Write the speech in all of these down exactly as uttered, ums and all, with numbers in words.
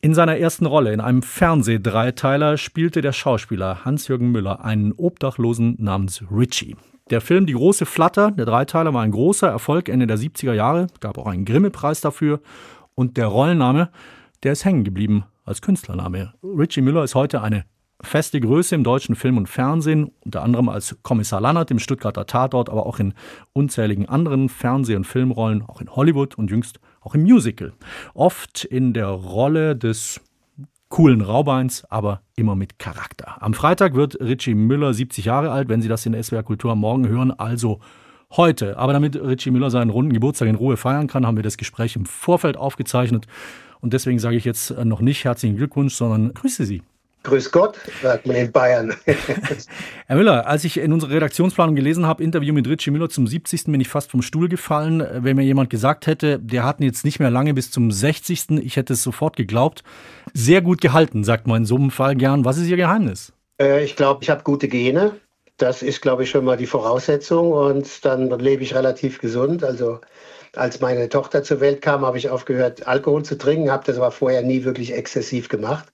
In seiner ersten Rolle in einem Fernseh-Dreiteiler spielte der Schauspieler Hans-Jürgen Müller einen Obdachlosen namens Richie. Der Film Die große Flatter, der Dreiteiler, war ein großer Erfolg Ende der siebziger Jahre, gab auch einen Grimme-Preis dafür. Und der Rollenname, der ist hängen geblieben als Künstlername. Richie Müller ist heute eine feste Größe im deutschen Film und Fernsehen, unter anderem als Kommissar Lannert im Stuttgarter Tatort, aber auch in unzähligen anderen Fernseh- und Filmrollen, auch in Hollywood und jüngst auch im Musical. Oft in der Rolle des coolen Raubeins, aber immer mit Charakter. Am Freitag wird Richie Müller siebzig Jahre alt, wenn Sie das in der S W R Kultur am Morgen hören, also heute. Aber damit Richie Müller seinen runden Geburtstag in Ruhe feiern kann, haben wir das Gespräch im Vorfeld aufgezeichnet. Und deswegen sage ich jetzt noch nicht herzlichen Glückwunsch, sondern grüße Sie. Grüß Gott, sagt man in Bayern. Herr Müller, als ich in unserer Redaktionsplanung gelesen habe, Interview mit Richie Müller zum siebzigsten bin ich fast vom Stuhl gefallen. Wenn mir jemand gesagt hätte, der hat jetzt nicht mehr lange bis zum sechzigsten, ich hätte es sofort geglaubt. Sehr gut gehalten, sagt man in so einem Fall gern. Was ist Ihr Geheimnis? Äh, ich glaube, ich habe gute Gene. Das ist, glaube ich, schon mal die Voraussetzung. Und dann lebe ich relativ gesund. Also als meine Tochter zur Welt kam, habe ich aufgehört, Alkohol zu trinken, habe das aber vorher nie wirklich exzessiv gemacht.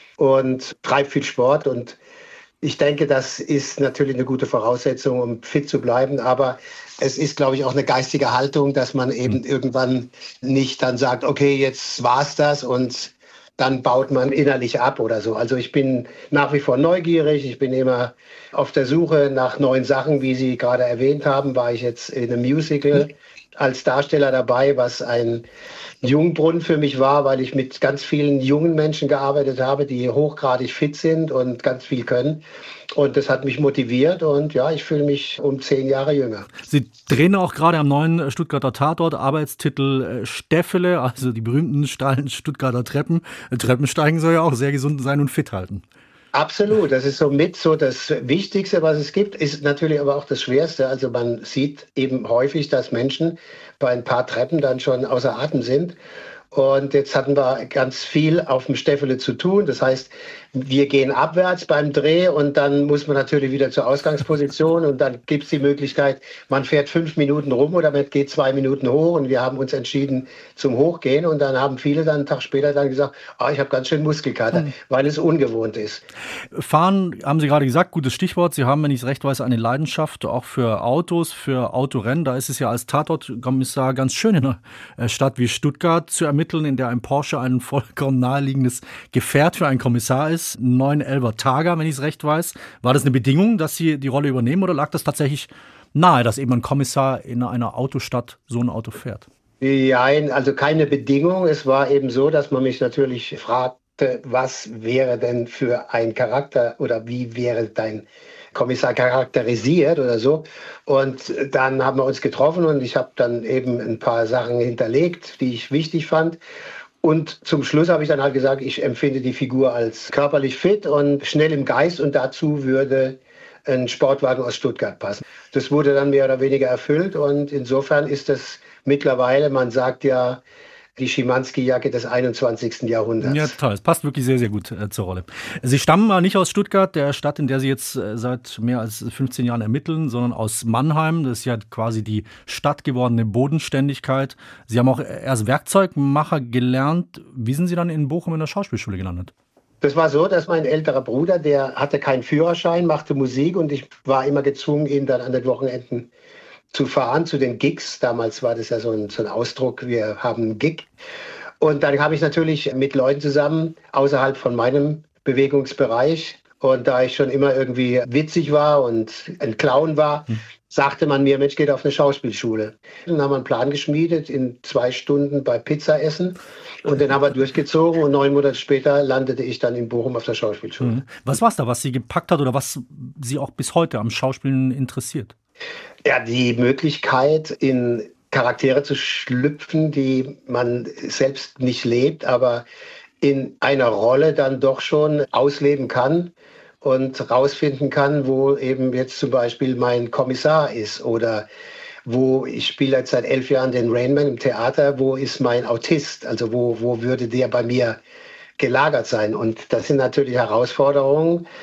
Und treibe viel Sport und ich denke, das ist natürlich eine gute Voraussetzung, um fit zu bleiben, aber es ist, glaube ich, auch eine geistige Haltung, dass man eben irgendwann nicht dann sagt, okay, jetzt war's das und dann baut man innerlich ab oder so. Also ich bin nach wie vor neugierig, ich bin immer auf der Suche nach neuen Sachen, wie Sie gerade erwähnt haben, war ich jetzt in einem Musical als Darsteller dabei, was ein Jungbrunnen für mich war, weil ich mit ganz vielen jungen Menschen gearbeitet habe, die hochgradig fit sind und ganz viel können. Und das hat mich motiviert und ja, ich fühle mich um zehn Jahre jünger. Sie drehen auch gerade am neuen Stuttgarter Tatort, Arbeitstitel Stäffele, also die berühmten steilen Stuttgarter Treppen. Treppensteigen soll ja auch sehr gesund sein und fit halten. Absolut, das ist so mit so das Wichtigste, was es gibt, ist natürlich aber auch das Schwerste. Also man sieht eben häufig, dass Menschen bei ein paar Treppen dann schon außer Atem sind. Und jetzt hatten wir ganz viel auf dem Stäffele zu tun. Das heißt, wir gehen abwärts beim Dreh und dann muss man natürlich wieder zur Ausgangsposition und dann gibt es die Möglichkeit, man fährt fünf Minuten rum oder man geht zwei Minuten hoch und wir haben uns entschieden zum Hochgehen und dann haben viele dann einen Tag später dann gesagt, ah, ich habe ganz schön Muskelkater, hm. weil es ungewohnt ist. Fahren, haben Sie gerade gesagt, gutes Stichwort. Sie haben, wenn ich es recht weiß, eine Leidenschaft auch für Autos, für Autorennen. Da ist es ja als Tatortkommissar ganz schön in einer Stadt wie Stuttgart zu ermitteln, in der ein Porsche ein vollkommen naheliegendes Gefährt für einen Kommissar ist. neun elfer Targa, wenn ich es recht weiß. War das eine Bedingung, dass Sie die Rolle übernehmen oder lag das tatsächlich nahe, dass eben ein Kommissar in einer Autostadt so ein Auto fährt? Ja, also keine Bedingung. Es war eben so, dass man mich natürlich fragte, was wäre denn für ein Charakter oder wie wäre dein Kommissar charakterisiert oder so. Und dann haben wir uns getroffen und ich habe dann eben ein paar Sachen hinterlegt, die ich wichtig fand. Und zum Schluss habe ich dann halt gesagt, ich empfinde die Figur als körperlich fit und schnell im Geist und dazu würde ein Sportwagen aus Stuttgart passen. Das wurde dann mehr oder weniger erfüllt und insofern ist das mittlerweile, man sagt ja, die Schimanski-Jacke des einundzwanzigsten Jahrhunderts. Ja, toll. Es passt wirklich sehr, sehr gut äh, zur Rolle. Sie stammen mal nicht aus Stuttgart, der Stadt, in der Sie jetzt äh, seit mehr als fünfzehn Jahren ermitteln, sondern aus Mannheim. Das ist ja quasi die Stadt gewordene Bodenständigkeit. Sie haben auch erst Werkzeugmacher gelernt. Wie sind Sie dann in Bochum in der Schauspielschule gelandet? Das war so, dass mein älterer Bruder, der hatte keinen Führerschein, machte Musik und ich war immer gezwungen, ihn dann an den Wochenenden zu fahren, zu den Gigs. Damals war das ja so ein, so ein Ausdruck, wir haben einen Gig. Und dann habe ich natürlich mit Leuten zusammen, außerhalb von meinem Bewegungsbereich. Und da ich schon immer irgendwie witzig war und ein Clown war, hm. sagte man mir, Mensch, geht auf eine Schauspielschule. Dann haben wir einen Plan geschmiedet, in zwei Stunden bei Pizza essen. Und den haben wir durchgezogen und neun Monate später landete ich dann in Bochum auf der Schauspielschule. Was war es da, was Sie gepackt hat oder was Sie auch bis heute am Schauspielen interessiert? Ja, die Möglichkeit, in Charaktere zu schlüpfen, die man selbst nicht lebt, aber in einer Rolle dann doch schon ausleben kann und rausfinden kann, wo eben jetzt zum Beispiel mein Kommissar ist oder wo ich spiele jetzt seit elf Jahren den Rainman im Theater, wo ist mein Autist, also wo, wo würde der bei mir gelagert sein? Und das sind natürlich Herausforderungen,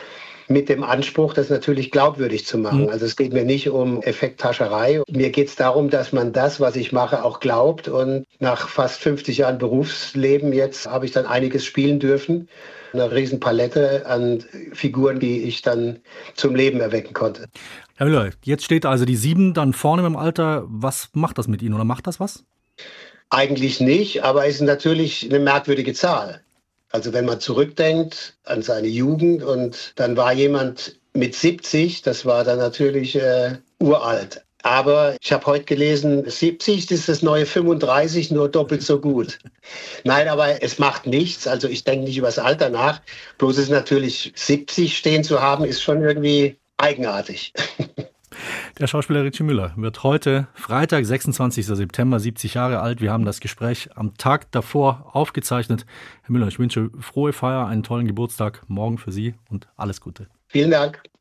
mit dem Anspruch, das natürlich glaubwürdig zu machen. Also es geht mir nicht um Effekthascherei. Mir geht es darum, dass man das, was ich mache, auch glaubt. Und nach fast fünfzig Jahren Berufsleben jetzt habe ich dann einiges spielen dürfen. Eine riesen Palette an Figuren, die ich dann zum Leben erwecken konnte. Herr Müller, jetzt steht also die sieben dann vorne im Alter. Was macht das mit Ihnen oder macht das was? Eigentlich nicht, aber es ist natürlich eine merkwürdige Zahl. Also wenn man zurückdenkt an seine Jugend und dann war jemand mit siebzig, das war dann natürlich äh, uralt. Aber ich habe heute gelesen, siebzig ist das neue fünfunddreißig, nur doppelt so gut. Nein, aber es macht nichts. Also ich denke nicht über das Alter nach. Bloß ist natürlich, siebzig stehen zu haben, ist schon irgendwie eigenartig. Der Schauspieler Ritchie Müller wird heute, Freitag, sechsundzwanzigster September, siebzig Jahre alt. Wir haben das Gespräch am Tag davor aufgezeichnet. Herr Müller, ich wünsche frohe Feier, einen tollen Geburtstag morgen für Sie und alles Gute. Vielen Dank.